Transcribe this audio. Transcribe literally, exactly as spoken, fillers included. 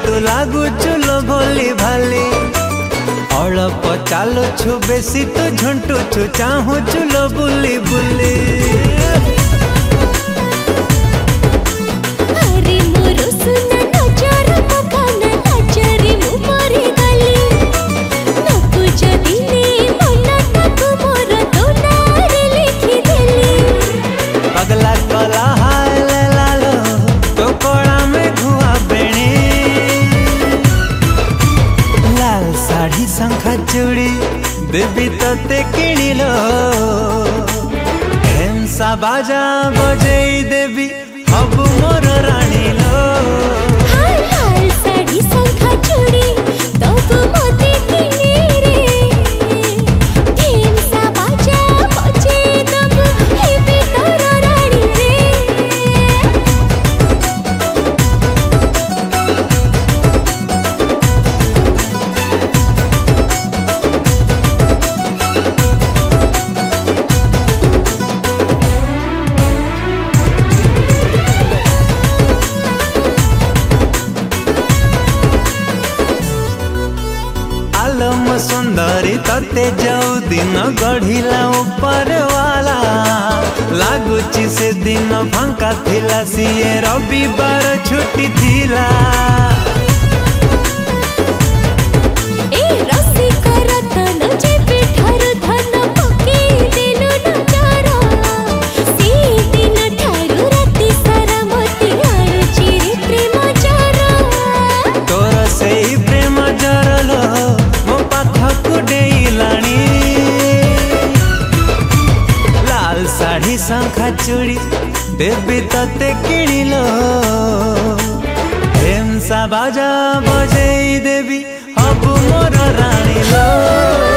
तू लागू चुलो भोली भाली अड़प चालो छु बेसी तू झुंटू छु चाहू चुलो बुली बुली पगला कला हाय ले लालो तो कोड़ा में घुआ बेणी लाल साड़ी शंखा चूड़ी देवी तते किणिलो ढेमसा बाजा बजेई देवी अब मोर रानी लो लाल साड़ी शंखा चूड़ी तब मोती किणी रे ढेमसा बाजा बजे तब हेबी तोर रानी रे आलम सुंदरी तते जाऊ दिन गढ़िला ऊपर वाला लागुची से दिन फांका थिला सीए रविवार छुट्टी थिला ए रसी करतन जे पिठर धन पकी देनु नजारा सी दिन ठारू राती सारा मोती आरुची रे प्रेम जरा तोर सेई प्रेम जरलो मो पाखकु डेइलाणी लाल साड़ी शंखा चूड़ी देवी तते किणिलो ढेमसा बाजा बजेई देवी अब मोर रानी लो।